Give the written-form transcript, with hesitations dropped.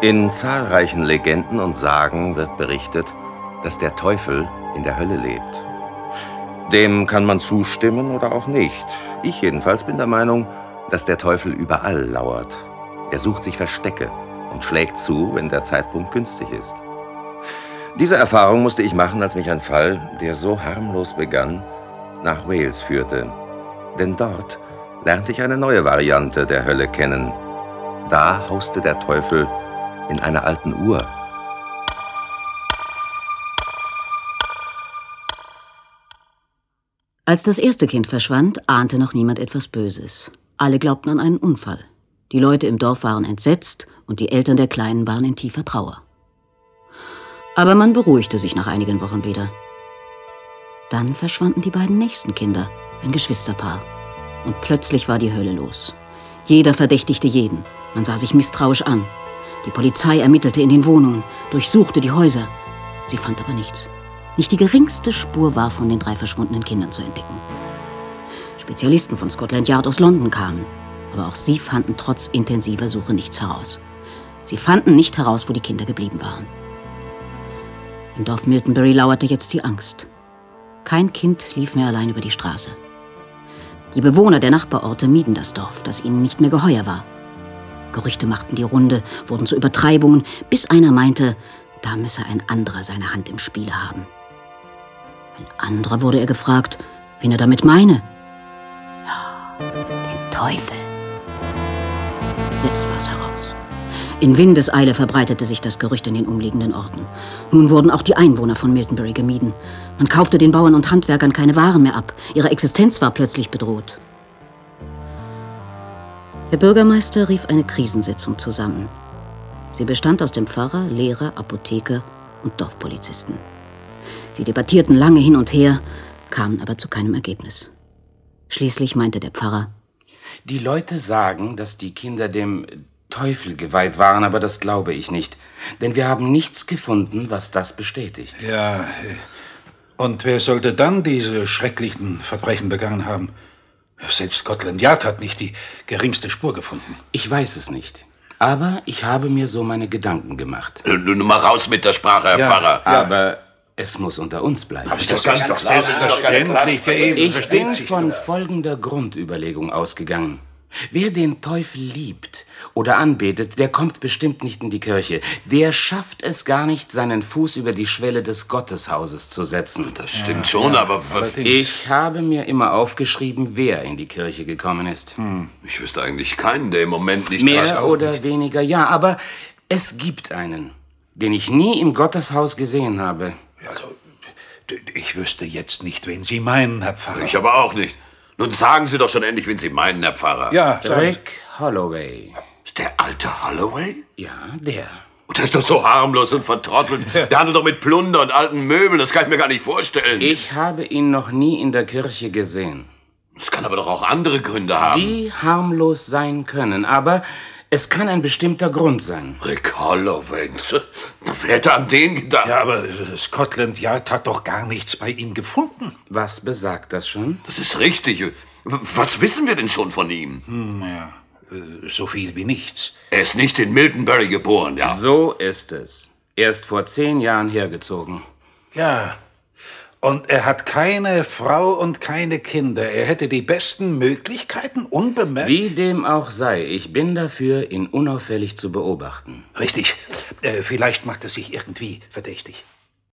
In zahlreichen Legenden und Sagen wird berichtet, dass der Teufel in der Hölle lebt. Dem kann man zustimmen oder auch nicht. Ich jedenfalls bin der Meinung, dass der Teufel überall lauert. Er sucht sich Verstecke und schlägt zu, wenn der Zeitpunkt günstig ist. Diese Erfahrung musste ich machen, als mich ein Fall, der so harmlos begann, nach Wales führte. Denn dort lernte ich eine neue Variante der Hölle kennen. Da hauste der Teufel in einer alten Uhr. Als das erste Kind verschwand, ahnte noch niemand etwas Böses. Alle glaubten an einen Unfall. Die Leute im Dorf waren entsetzt und die Eltern der Kleinen waren in tiefer Trauer. Aber man beruhigte sich nach einigen Wochen wieder. Dann verschwanden die beiden nächsten Kinder, ein Geschwisterpaar. Und plötzlich war die Hölle los. Jeder verdächtigte jeden. Man sah sich misstrauisch an. Die Polizei ermittelte in den Wohnungen, durchsuchte die Häuser. Sie fand aber nichts. Nicht die geringste Spur war von den 3 verschwundenen Kindern zu entdecken. Spezialisten von Scotland Yard aus London kamen. Aber auch sie fanden trotz intensiver Suche nichts heraus. Sie fanden nicht heraus, wo die Kinder geblieben waren. Im Dorf Miltonbury lauerte jetzt die Angst. Kein Kind lief mehr allein über die Straße. Die Bewohner der Nachbarorte mieden das Dorf, das ihnen nicht mehr geheuer war. Gerüchte machten die Runde, wurden zu Übertreibungen, bis einer meinte, da müsse ein anderer seine Hand im Spiele haben. Ein anderer wurde er gefragt, wen er damit meine. Ja, den Teufel. Jetzt war es heraus. In Windeseile verbreitete sich das Gerücht in den umliegenden Orten. Nun wurden auch die Einwohner von Miltonbury gemieden. Man kaufte den Bauern und Handwerkern keine Waren mehr ab. Ihre Existenz war plötzlich bedroht. Der Bürgermeister rief eine Krisensitzung zusammen. Sie bestand aus dem Pfarrer, Lehrer, Apotheker und Dorfpolizisten. Sie debattierten lange hin und her, kamen aber zu keinem Ergebnis. Schließlich meinte der Pfarrer: Die Leute sagen, dass die Kinder dem Teufel geweiht waren, aber das glaube ich nicht. Denn wir haben nichts gefunden, was das bestätigt. Ja, und wer sollte dann diese schrecklichen Verbrechen begangen haben? Selbst Scotland Yard hat nicht die geringste Spur gefunden. Ich weiß es nicht. Aber ich habe mir so meine Gedanken gemacht. Nun mal raus mit der Sprache, Herr Pfarrer. Aber es muss unter uns bleiben. Aber das ist doch selbstverständlich. Ich bin von folgender Grundüberlegung ausgegangen. Wer den Teufel liebt oder anbetet, der kommt bestimmt nicht in die Kirche. Der schafft es gar nicht, seinen Fuß über die Schwelle des Gotteshauses zu setzen. Das stimmt schon, aber... Ich habe mir immer aufgeschrieben, wer in die Kirche gekommen ist. Ich wüsste eigentlich keinen, der im Moment nicht... Mehr oder weniger, ja, aber es gibt einen, den ich nie im Gotteshaus gesehen habe. Also, ich wüsste jetzt nicht, wen Sie meinen, Herr Pfarrer. Ich aber auch nicht. Nun sagen Sie doch schon endlich, wen Sie meinen, Herr Pfarrer. Ja, Rick Holloway. Ist der alte Holloway? Ja, der. Der ist doch so harmlos und vertrottelt. Der handelt doch mit Plunder und alten Möbeln. Das kann ich mir gar nicht vorstellen. Ich habe ihn noch nie in der Kirche gesehen. Das kann aber doch auch andere Gründe haben. Die harmlos sein können, aber es kann ein bestimmter Grund sein. Rick Holloway. Wer hätte an den gedacht? Ja, aber Scotland Yard hat doch gar nichts bei ihm gefunden. Was besagt das schon? Das ist richtig. Was wissen wir denn schon von ihm? So viel wie nichts. Er ist nicht in Miltonbury geboren, ja. So ist es. Erst vor 10 Jahren hergezogen. Ja, und er hat keine Frau und keine Kinder. Er hätte die besten Möglichkeiten, unbemerkt... Wie dem auch sei, ich bin dafür, ihn unauffällig zu beobachten. Richtig. Vielleicht macht er sich irgendwie verdächtig.